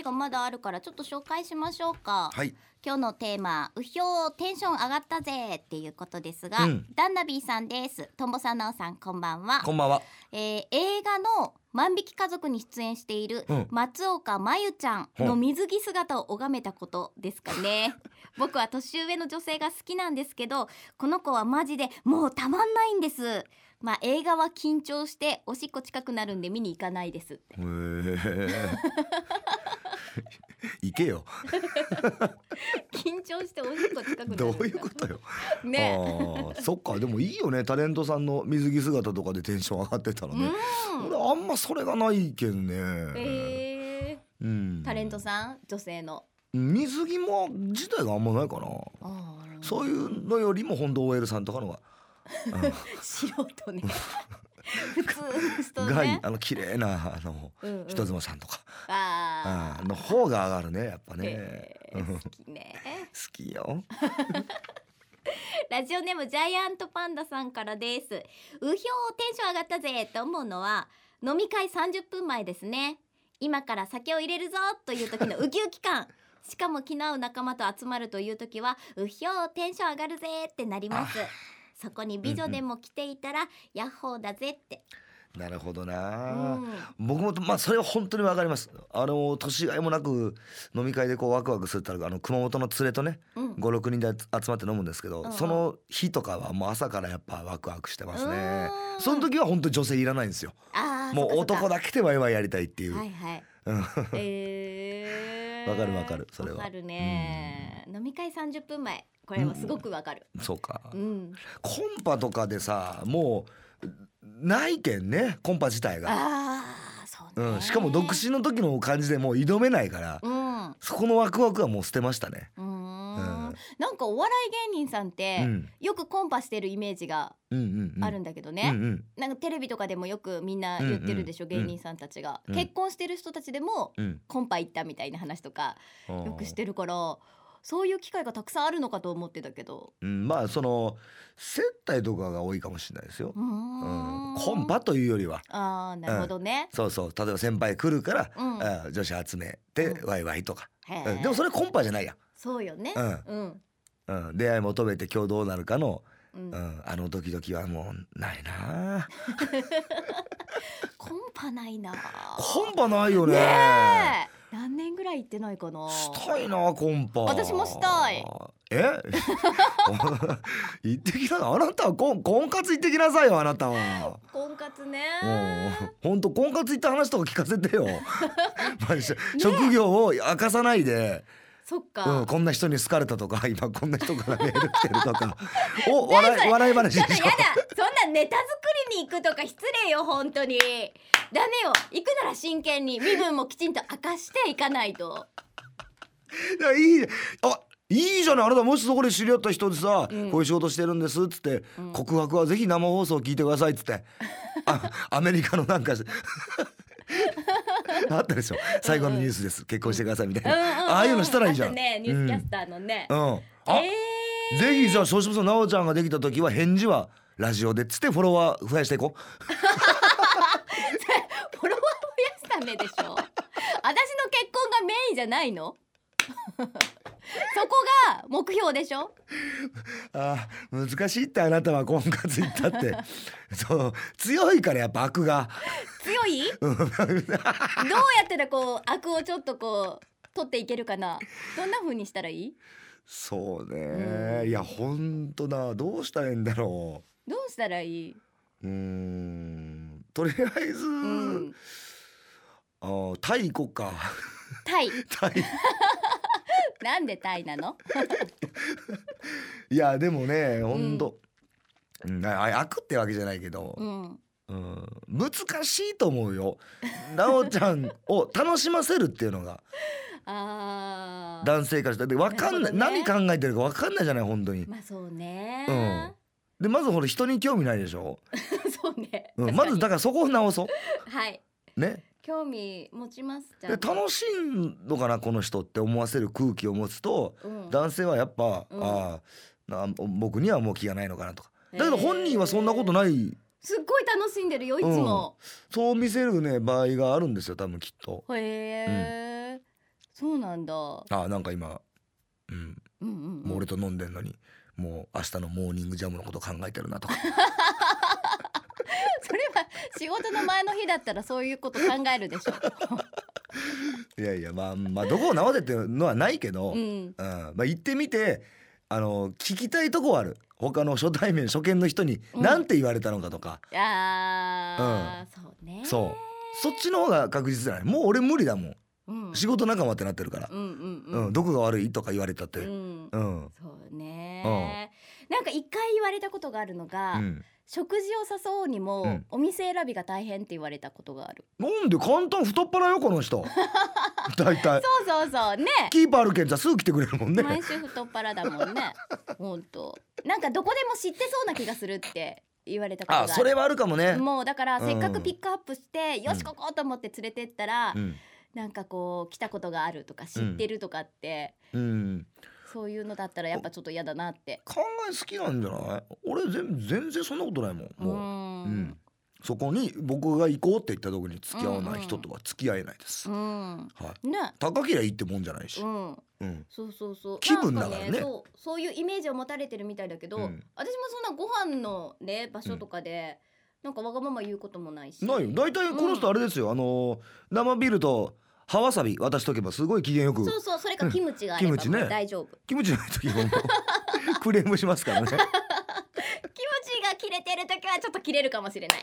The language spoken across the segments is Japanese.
がまだあるからちょっと紹介しましょうか。 はい。 今日のテーマ、うひょテンション上がったぜっていうことですが、ダンナビーさんです。とんぼさん、なおさん、こんばんは。 こんばんは。 映画の万引き家族に出演している松岡真優ちゃんの水着姿を拝めたことですかね。僕は年上の女性が好きなんですけど、この子はマジでもうたまんないんです。映画は緊張しておしっこ近くなるんで見に行かないですって。 行けよ。 緊張しておしっこ近くなる。 どういうことよ。 ね。 そっか、でもいいよね、タレントさんの水着姿とかでテンション上がってたらね。俺あんまそれがないけんね。 タレントさん、女性の水着も自体があんまないかな。そういうのよりも本当 OL さんとかのが素人ね。普通の人ね。 綺麗な人妻さんとかの方が上がるね、やっぱね。 好きね。 好きよ。 ラジオネームジャイアントパンダさんからです。うひょテンション上がったぜと思うのは飲み会30分前ですね。今から酒を入れるぞという時のウキウキ感。しかも気の合う仲間と集まるという時はうひょテンション上がるぜってなります。そこに美女でも来ていたら、ヤッホーだぜって。 なるほどな。僕もそれは本当にわかります。年がいもなく飲み会でこうワクワクするったら熊本の連れとね、5、6人で集まって飲むんですけど、その日とかはもう朝からやっぱワクワクしてますね。その時は本当に女性いらないんですよ。もう男だけでワイワイやりたいっていう。わかるわかる、それは。わかるね。飲み会30分前、これはすごくわかる。 そうか。コンパとかでさ、もうないけんね、コンパ自体が。 そうね。 しかも独身の時の感じでもう挑めないから、そこのワクワクはもう捨てましたね。 なんかお笑い芸人さんってよくコンパしてるイメージがあるんだけどね。なんかテレビとかでもよくみんな言ってるでしょ、芸人さんたちが。結婚してる人たちでもコンパ行ったみたいな話とかよくしてるから、そういう機会がたくさんあるのかと思ってたけど、 その接待とかが多いかもしれないですよ。コンパというよりは。 なるほどね。 そうそう、例えば先輩来るから女子集めてワイワイとか。でもそれコンパじゃないやん。 そうよね。 出会い求めて今日どうなるかのドキドキはもうないな。 コンパないな。 コンパないよね。 何年ぐらい行ってないかな。 したいな、コンパ。 私もしたい。 行ってきな。あなたは婚活行ってきなさいよ、あなたは。 婚活ね。 本当婚活行った話とか聞かせてよ。職業を明かさないで。 そっか、 こんな人に好かれたとか、今こんな人からメール来てるとか笑い話でしょ。 やだ、そんなネタ作りに行くとか失礼よ、本当に。ダメよ、行くなら真剣に身分もきちんと明かしていかないと。 いいじゃない。あなたもしそこで知り合った人でさ、こういう仕事してるんですっつって、告白はぜひ生放送聞いてくださいっつってアメリカのなんかあったでしょ、最後のニュースです、結婚してくださいみたいな。ああいうのしたらいいじゃん。 ニュースキャスターのね。 ぜひじゃあ、そうします。なおちゃんができた時は返事はラジオでっつってフォロワー増やしていこう。 フォロワー増やすためでしょ。私の結婚がメインじゃないの。そこが目標でしょ。 難しいって、あなたは婚活行ったってそう強いから、やっぱ悪が強い。どうやったらこう悪をちょっとこう取っていけるかな。どんな風にしたらいい？ そうね、いやほんとだ、どうしたらいいんだろう。どうしたらいい？ とりあえず、タイ行こっか。 タイタイなんでタイなの？ いやでもね、ほんと悪ってわけじゃないけど、難しいと思うよ。なおちゃんを楽しませるっていうのが男性からしたら分かんない、何考えてるか分かんないじゃない、本当に。 そうね。 でまずほら、人に興味ないでしょ。 そうね、 まずだからそこを直そう。 はいね、 興味持ちます。 で楽しいのかなこの人って思わせる空気を持つと、男性はやっぱ、僕にはもう気がないのかなとか。だけど本人はそんなことない、 すっごい楽しんでるよいつも、 そう見せるね場合があるんですよ、多分きっと。 そうなんだ。 なんか今、もう俺と飲んでんのにもう明日のモーニングジャムのこと考えてるなとかそれは仕事の前の日だったらそういうこと考えるでしょいやいや、まあどこを直せっていうのはないけど、行ってみて聞きたいとこはある。他の初対面初見の人に何て言われたのかとか、 そうね。 そっちの方が確実じゃない。もう俺無理だもん、仕事仲間ってなってるから、どこが悪いとか言われたって、 そうね、なんか一回言われたことがあるのが、食事を誘うにも、お店選びが大変って言われたことがある。 なんで簡単、太っ腹よこの人大体そうね、 キーパーあるけんじゃすぐ来てくれるもんね。 毎週太っ腹だもんねほんとなんかどこでも知ってそうな気がするって言われたことがある。 それはあるかもね。 もうだからせっかくピックアップして、よしここと思って連れてったら、なんかこう来たことがあるとか知ってるとかって、そういうのだったらやっぱちょっと嫌だなって。 考え好きなんじゃない？俺全然そんなことないもん。もう、そこに僕が行こうって言った時に付き合わない人とは付き合えないです。高けりゃいいってもんじゃないし。そう気分だからね。 そういうイメージを持たれてるみたいだけど、私もそんなご飯のね場所とかで、なんかわがまま言うこともないし。 ないよ。だいたいこの人あれですよ、生ビールと葉わさび渡しとけばすごい機嫌よく。 それかキムチがあれば大丈夫。 キムチない時もクレームしますからね。キムチが切れてる時はちょっと切れるかもしれない。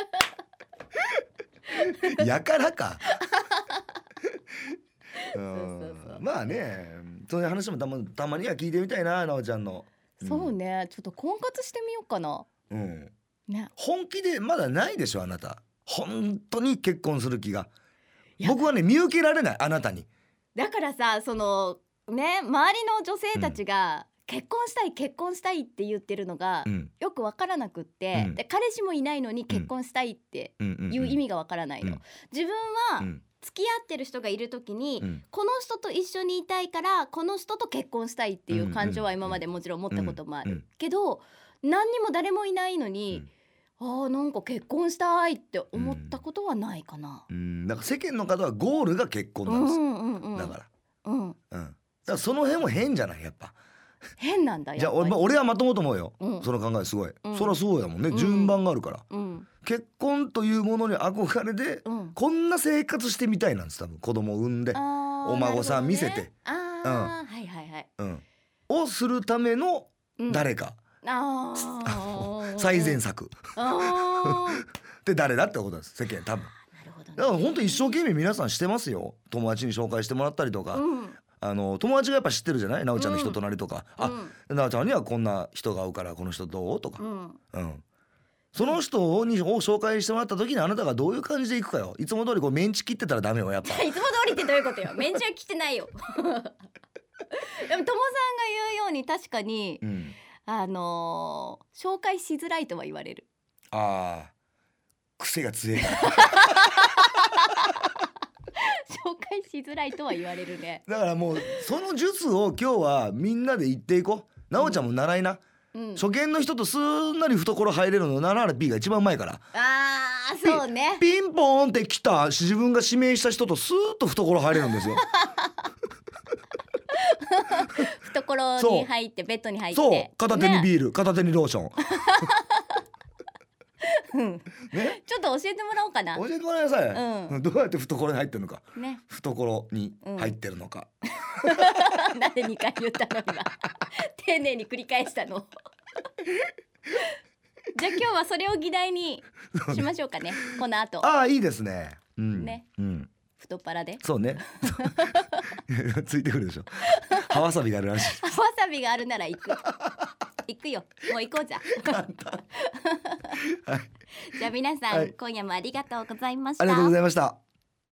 やからか。まあね、そういう話もたまには聞いてみたいな、なおちゃんの。 そうね、ちょっと婚活してみようかな。 本気でまだないでしょあなた。本当に結婚する気が。僕はね見受けられない、あなたに。 だからさ、そのね、周りの女性たちが、結婚したいって言ってるのが、よく分からなくって、で彼氏もいないのに結婚したいっていう意味が分からないの。自分は付き合ってる人がいる時に、この人と一緒にいたいからこの人と結婚したいっていう感情は今までもちろん持ったこともある、けど何にも誰もいないのに、なんか結婚したいって思ったことはないかな。 だから世間の方はゴールが結婚なんです、だからその辺も変じゃない。やっぱ変なんだ。 じゃあ俺はまともと思うよ、その考えすごい、そりゃそうだもんね、順番があるから、結婚というものに憧れで、こんな生活してみたいなんです。多分子供を産んでお孫さん見せて、をするための誰か、最善策で誰だってことです、世間多分。だから本当一生懸命皆さんしてますよ。友達に紹介してもらったりとか、友達がやっぱ知ってるじゃない、なおちゃんの人となりとか、なおちゃんにはこんな人が会うからこの人どうとか、その人を紹介してもらった時にあなたがどういう感じでいくかよ。いつも通りこうメンチ切ってたらダメよ、やっぱ。 いつも通りってどういうことよ。メンチは切ってないよ。でも友さんが言うように確かに、紹介しづらいとは言われる。 癖が強いから紹介しづらいとは言われるね。 だからもうその術を今日はみんなで言っていこう。なおちゃんも習いな、初見の人とすんなり懐入れるの 7P が一番うまいから。 そうね。 ピンポーンって来た自分が指名した人とスーッと懐入れるんですよ。 懐に入ってベッドに入って、 そう片手にビール、片手にローション。 ちょっと教えてもらおうかな。 教えてもらいなさい、どうやって懐に入ってるのか、懐に入ってるのか、 なんで2回言ったの今。丁寧に繰り返したの。じゃあ今日はそれを議題にしましょうかね。この後いいですね。 太っ腹で。 そうね。ついてくるでしょ。葉わさびがあるらしい。 葉わさびがあるなら行く。行くよ。もう行こうじゃ。じゃあ皆さん、今夜もありがとうございました。 ありがとうございました。